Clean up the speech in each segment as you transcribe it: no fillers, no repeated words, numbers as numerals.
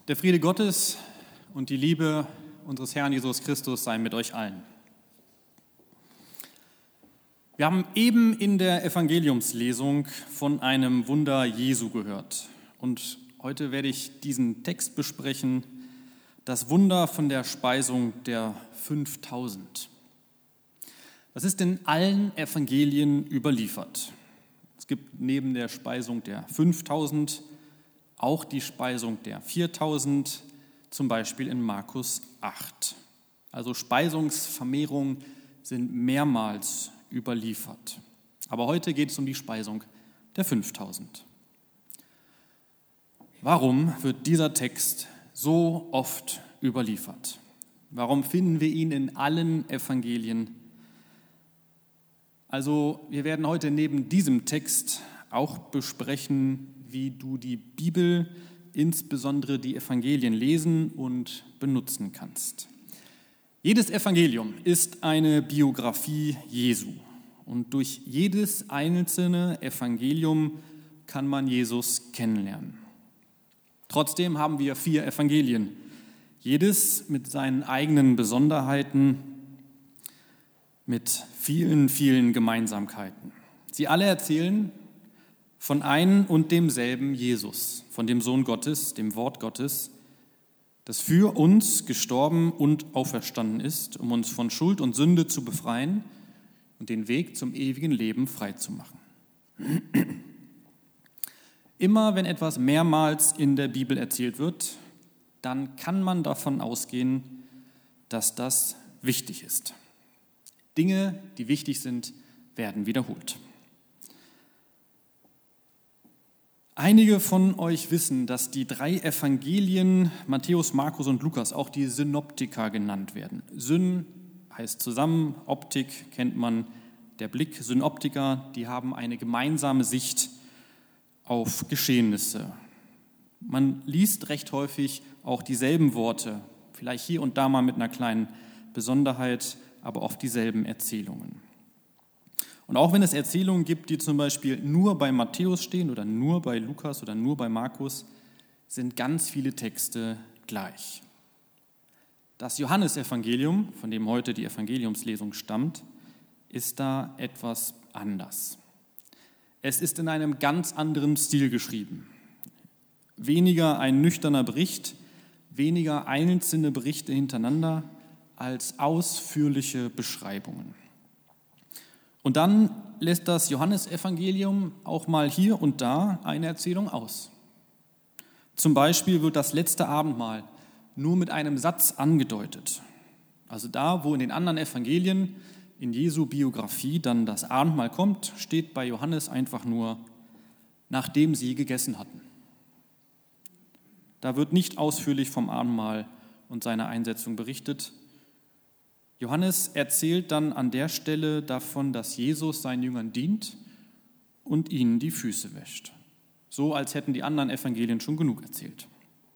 Der Friede Gottes und die Liebe unseres Herrn Jesus Christus sei mit euch allen. Wir haben eben in der Evangeliumslesung von einem Wunder Jesu gehört. Und heute werde ich diesen Text besprechen, das Wunder von der Speisung der 5000. Das ist in allen Evangelien überliefert. Es gibt neben der Speisung der 5000 auch die Speisung der 4000, zum Beispiel in Markus 8. Also Speisungsvermehrungen sind mehrmals überliefert. Aber heute geht es um die Speisung der 5000. Warum wird dieser Text so oft überliefert? Warum finden wir ihn in allen Evangelien? Also wir werden heute neben diesem Text auch besprechen, wie du die Bibel, insbesondere die Evangelien, lesen und benutzen kannst. Jedes Evangelium ist eine Biografie Jesu und durch jedes einzelne Evangelium kann man Jesus kennenlernen. Trotzdem haben wir 4 Evangelien, jedes mit seinen eigenen Besonderheiten, mit vielen, vielen Gemeinsamkeiten. Sie alle erzählen von einem und demselben Jesus, von dem Sohn Gottes, dem Wort Gottes, das für uns gestorben und auferstanden ist, um uns von Schuld und Sünde zu befreien und den Weg zum ewigen Leben freizumachen. Immer wenn etwas mehrmals in der Bibel erzählt wird, dann kann man davon ausgehen, dass das wichtig ist. Dinge, die wichtig sind, werden wiederholt. Einige von euch wissen, dass die 3 Evangelien, Matthäus, Markus und Lukas, auch die Synoptika genannt werden. Syn heißt zusammen, Optik kennt man, der Blick. Synoptiker, die haben eine gemeinsame Sicht auf Geschehnisse. Man liest recht häufig auch dieselben Worte, vielleicht hier und da mal mit einer kleinen Besonderheit, aber oft dieselben Erzählungen. Und auch wenn es Erzählungen gibt, die zum Beispiel nur bei Matthäus stehen oder nur bei Lukas oder nur bei Markus, sind ganz viele Texte gleich. Das Johannesevangelium, von dem heute die Evangeliumslesung stammt, ist da etwas anders. Es ist in einem ganz anderen Stil geschrieben. Weniger ein nüchterner Bericht, weniger einzelne Berichte hintereinander als ausführliche Beschreibungen. Und dann lässt das Johannesevangelium auch mal hier und da eine Erzählung aus. Zum Beispiel wird das letzte Abendmahl nur mit einem Satz angedeutet. Also da, wo in den anderen Evangelien, in Jesu Biografie dann das Abendmahl kommt, steht bei Johannes einfach nur, nachdem sie gegessen hatten. Da wird nicht ausführlich vom Abendmahl und seiner Einsetzung berichtet. Johannes erzählt dann an der Stelle davon, dass Jesus seinen Jüngern dient und ihnen die Füße wäscht. So, als hätten die anderen Evangelien schon genug erzählt.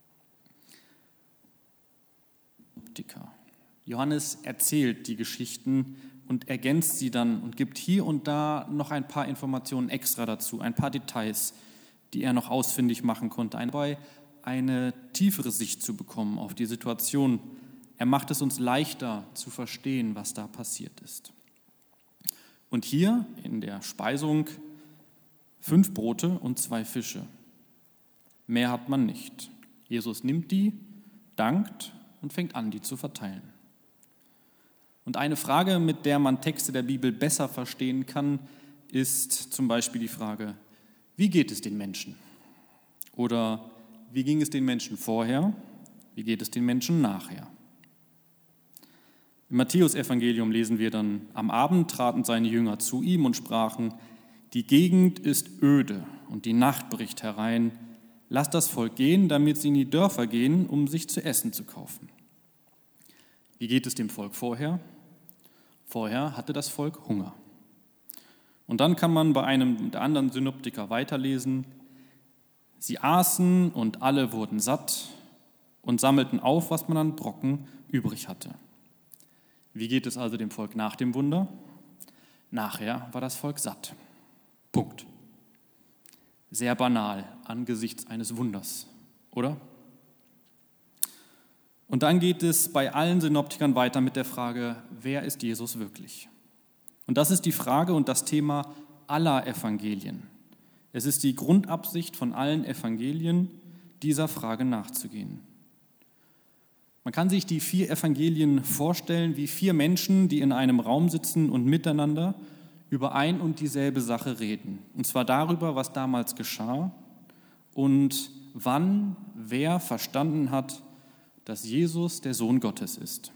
Johannes erzählt die Geschichten und ergänzt sie dann und gibt hier und da noch ein paar Informationen extra dazu, ein paar Details, die er noch ausfindig machen konnte, dabei eine tiefere Sicht zu bekommen auf die Situation. Er macht es uns leichter zu verstehen, was da passiert ist. Und hier in der Speisung 5 Brote und 2 Fische. Mehr hat man nicht. Jesus nimmt die, dankt und fängt an, die zu verteilen. Und eine Frage, mit der man Texte der Bibel besser verstehen kann, ist zum Beispiel die Frage, wie geht es den Menschen? Oder wie ging es den Menschen vorher? Wie geht es den Menschen nachher? Im Matthäusevangelium lesen wir dann, am Abend traten seine Jünger zu ihm und sprachen, die Gegend ist öde und die Nacht bricht herein. Lasst das Volk gehen, damit sie in die Dörfer gehen, um sich zu essen zu kaufen. Wie geht es dem Volk vorher? Vorher hatte das Volk Hunger. Und dann kann man bei einem der anderen Synoptiker weiterlesen, sie aßen und alle wurden satt und sammelten auf, was man an Brocken übrig hatte. Wie geht es also dem Volk nach dem Wunder? Nachher war das Volk satt. Punkt. Sehr banal angesichts eines Wunders, oder? Und dann geht es bei allen Synoptikern weiter mit der Frage, wer ist Jesus wirklich? Und das ist die Frage und das Thema aller Evangelien. Es ist die Grundabsicht von allen Evangelien, dieser Frage nachzugehen. Man kann sich die 4 Evangelien vorstellen wie 4 Menschen, die in einem Raum sitzen und miteinander über ein und dieselbe Sache reden. Und zwar darüber, was damals geschah und wann wer verstanden hat, dass Jesus der Sohn Gottes ist.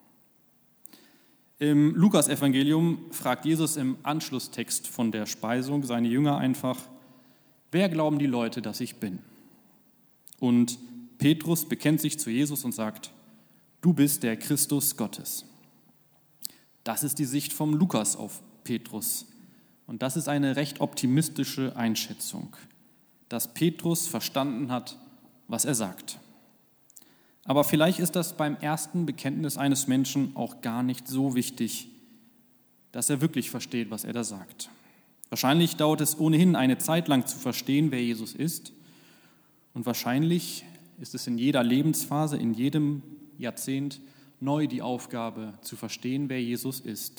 Im Lukas-Evangelium fragt Jesus im Anschlusstext von der Speisung seine Jünger einfach, wer glauben die Leute, dass ich bin? Und Petrus bekennt sich zu Jesus und sagt, du bist der Christus Gottes. Das ist die Sicht vom Lukas auf Petrus. Und das ist eine recht optimistische Einschätzung, dass Petrus verstanden hat, was er sagt. Aber vielleicht ist das beim ersten Bekenntnis eines Menschen auch gar nicht so wichtig, dass er wirklich versteht, was er da sagt. Wahrscheinlich dauert es ohnehin eine Zeit lang zu verstehen, wer Jesus ist. Und wahrscheinlich ist es in jeder Lebensphase, in jedem Jahrzehnt neu die Aufgabe, zu verstehen, wer Jesus ist.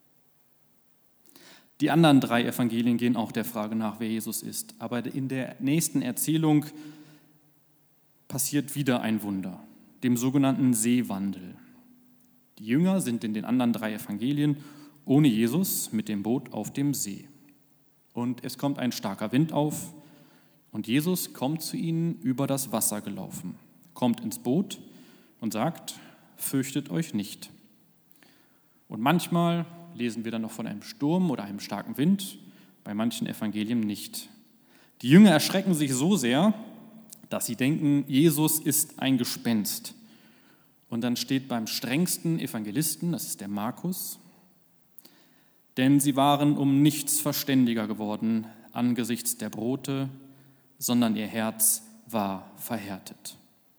Die anderen 3 Evangelien gehen auch der Frage nach, wer Jesus ist. Aber in der nächsten Erzählung passiert wieder ein Wunder, dem sogenannten Seewandel. Die Jünger sind in den anderen 3 Evangelien ohne Jesus mit dem Boot auf dem See. Und es kommt ein starker Wind auf und Jesus kommt zu ihnen über das Wasser gelaufen, kommt ins Boot und sagt, fürchtet euch nicht. Und manchmal lesen wir dann noch von einem Sturm oder einem starken Wind, bei manchen Evangelien nicht. Die Jünger erschrecken sich so sehr, dass sie denken, Jesus ist ein Gespenst. Und dann steht beim strengsten Evangelisten, das ist der Markus, denn sie waren um nichts verständiger geworden angesichts der Brote, sondern ihr Herz war verhärtet.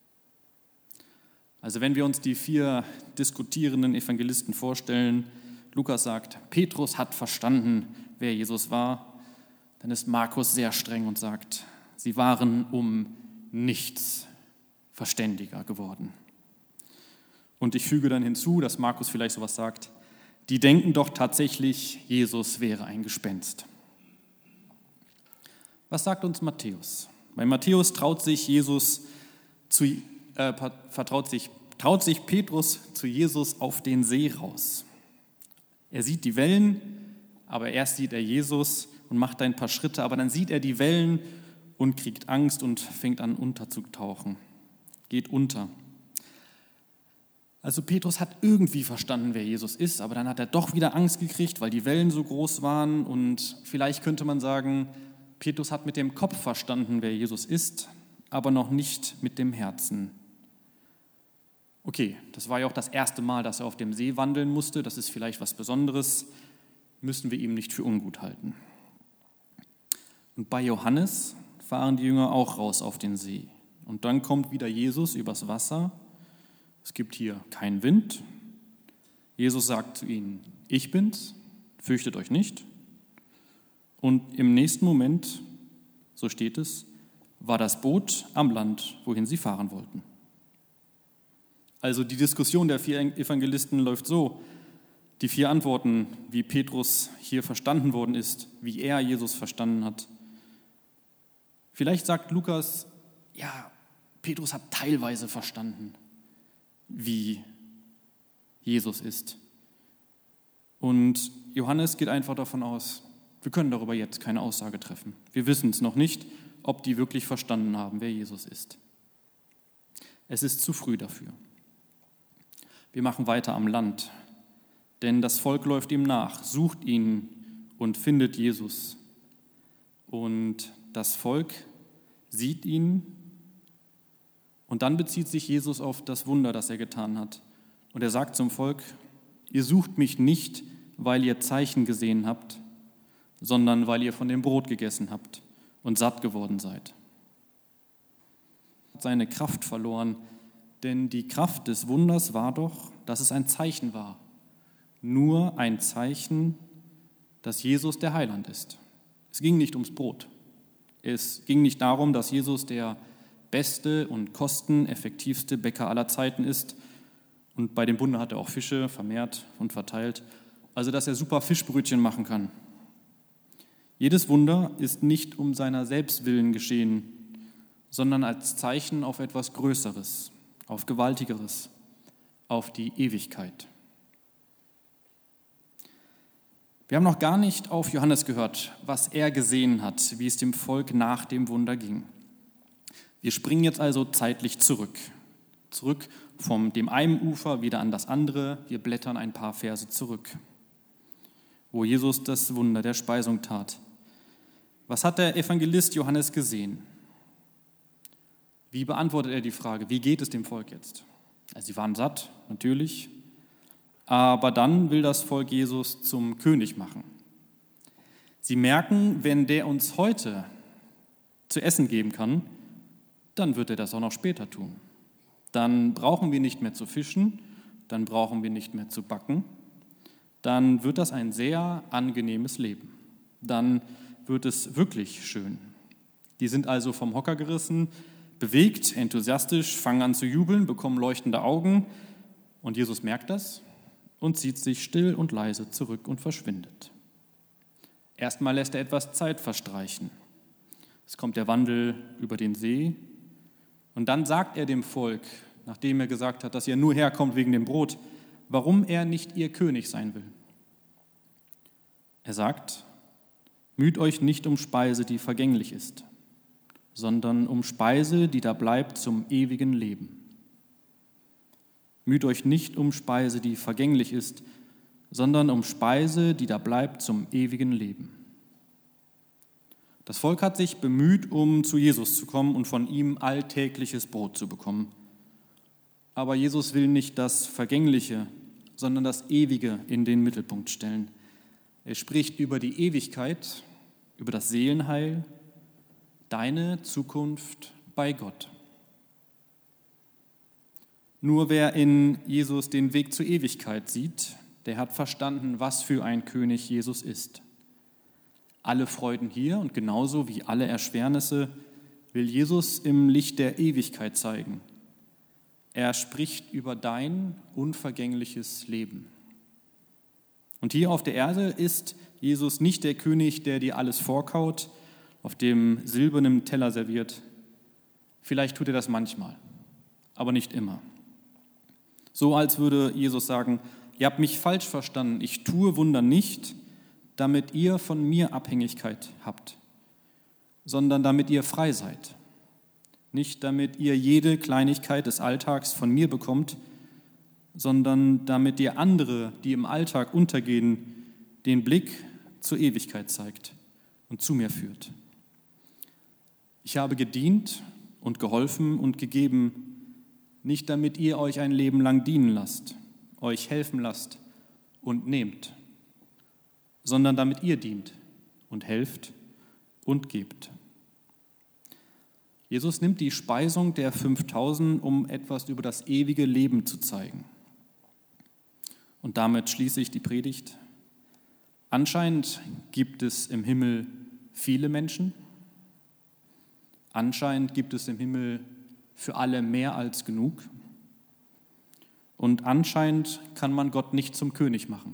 Also wenn wir uns die 4 diskutierenden Evangelisten vorstellen, Lukas sagt, Petrus hat verstanden, wer Jesus war, dann ist Markus sehr streng und sagt, sie waren um nichts verständiger geworden. Und ich füge dann hinzu, dass Markus vielleicht sowas sagt, die denken doch tatsächlich, Jesus wäre ein Gespenst. Was sagt uns Matthäus? Bei Matthäus traut sich Petrus zu Jesus auf den See raus. Er sieht die Wellen, aber erst sieht er Jesus und macht ein paar Schritte, aber dann sieht er die Wellen und kriegt Angst und fängt an unterzutauchen, geht unter. Also Petrus hat irgendwie verstanden, wer Jesus ist, aber dann hat er doch wieder Angst gekriegt, weil die Wellen so groß waren und vielleicht könnte man sagen, Petrus hat mit dem Kopf verstanden, wer Jesus ist, aber noch nicht mit dem Herzen. Okay, das war ja auch das erste Mal, dass er auf dem See wandeln musste, das ist vielleicht was Besonderes, müssen wir ihm nicht für ungut halten. Und bei Johannes fahren die Jünger auch raus auf den See. Und dann kommt wieder Jesus übers Wasser. Es gibt hier keinen Wind. Jesus sagt zu ihnen, ich bin's, fürchtet euch nicht. Und im nächsten Moment, so steht es, war das Boot am Land, wohin sie fahren wollten. Also die Diskussion der 4 Evangelisten läuft so, die 4 Antworten, wie Petrus hier verstanden worden ist, wie er Jesus verstanden hat. Vielleicht sagt Lukas, ja, Petrus hat teilweise verstanden, wie Jesus ist. Und Johannes geht einfach davon aus, wir können darüber jetzt keine Aussage treffen. Wir wissen es noch nicht, ob die wirklich verstanden haben, wer Jesus ist. Es ist zu früh dafür. Wir machen weiter am Land, denn das Volk läuft ihm nach, sucht ihn und findet Jesus. Und das Volk sieht ihn und dann bezieht sich Jesus auf das Wunder, das er getan hat. Und er sagt zum Volk, ihr sucht mich nicht, weil ihr Zeichen gesehen habt, sondern weil ihr von dem Brot gegessen habt und satt geworden seid. Er hat seine Kraft verloren, denn die Kraft des Wunders war doch, dass es ein Zeichen war. Nur ein Zeichen, dass Jesus der Heiland ist. Es ging nicht ums Brot. Es ging nicht darum, dass Jesus der beste und kosteneffektivste Bäcker aller Zeiten ist. Und bei dem Wunder hat er auch Fische vermehrt und verteilt. Also, dass er super Fischbrötchen machen kann. Jedes Wunder ist nicht um seiner selbst willen geschehen, sondern als Zeichen auf etwas Größeres, auf Gewaltigeres, auf die Ewigkeit. Wir haben noch gar nicht auf Johannes gehört, was er gesehen hat, wie es dem Volk nach dem Wunder ging. Wir springen jetzt also zeitlich zurück von dem einen Ufer wieder an das andere. Wir blättern ein paar Verse zurück, wo Jesus das Wunder der Speisung tat. Was hat der Evangelist Johannes gesehen? Wie beantwortet er die Frage, wie geht es dem Volk jetzt? Also sie waren satt, natürlich, aber dann will das Volk Jesus zum König machen. Sie merken, wenn der uns heute zu essen geben kann, dann wird er das auch noch später tun. Dann brauchen wir nicht mehr zu fischen, dann brauchen wir nicht mehr zu backen, dann wird das ein sehr angenehmes Leben. Dann wird es wirklich schön. Die sind also vom Hocker gerissen, bewegt, enthusiastisch, fangen an zu jubeln, bekommen leuchtende Augen und Jesus merkt das und zieht sich still und leise zurück und verschwindet. Erstmal lässt er etwas Zeit verstreichen. Es kommt der Wandel über den See und dann sagt er dem Volk, nachdem er gesagt hat, dass ihr nur herkommt wegen dem Brot, warum er nicht ihr König sein will. Er sagt, müht euch nicht um Speise, die vergänglich ist, sondern um Speise, die da bleibt zum ewigen Leben. Müht euch nicht um Speise, die vergänglich ist, sondern um Speise, die da bleibt zum ewigen Leben. Das Volk hat sich bemüht, um zu Jesus zu kommen und von ihm alltägliches Brot zu bekommen. Aber Jesus will nicht das Vergängliche, sondern das Ewige in den Mittelpunkt stellen. Er spricht über die Ewigkeit, über das Seelenheil, deine Zukunft bei Gott. Nur wer in Jesus den Weg zur Ewigkeit sieht, der hat verstanden, was für ein König Jesus ist. Alle Freuden hier und genauso wie alle Erschwernisse will Jesus im Licht der Ewigkeit zeigen. Er spricht über dein unvergängliches Leben. Und hier auf der Erde ist Jesus nicht der König, der dir alles vorkaut, auf dem silbernen Teller serviert. Vielleicht tut er das manchmal, aber nicht immer. So als würde Jesus sagen, ihr habt mich falsch verstanden, ich tue Wunder nicht, damit ihr von mir Abhängigkeit habt, sondern damit ihr frei seid. Nicht damit ihr jede Kleinigkeit des Alltags von mir bekommt, sondern damit ihr andere, die im Alltag untergehen, den Blick zur Ewigkeit zeigt und zu mir führt. Ich habe gedient und geholfen und gegeben, nicht damit ihr euch ein Leben lang dienen lasst, euch helfen lasst und nehmt, sondern damit ihr dient und helft und gebt. Jesus nimmt die Speisung der 5000, um etwas über das ewige Leben zu zeigen. Und damit schließe ich die Predigt. Anscheinend gibt es im Himmel viele Menschen. Anscheinend gibt es im Himmel für alle mehr als genug. Und anscheinend kann man Gott nicht zum König machen.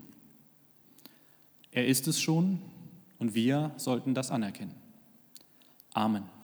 Er ist es schon und wir sollten das anerkennen. Amen.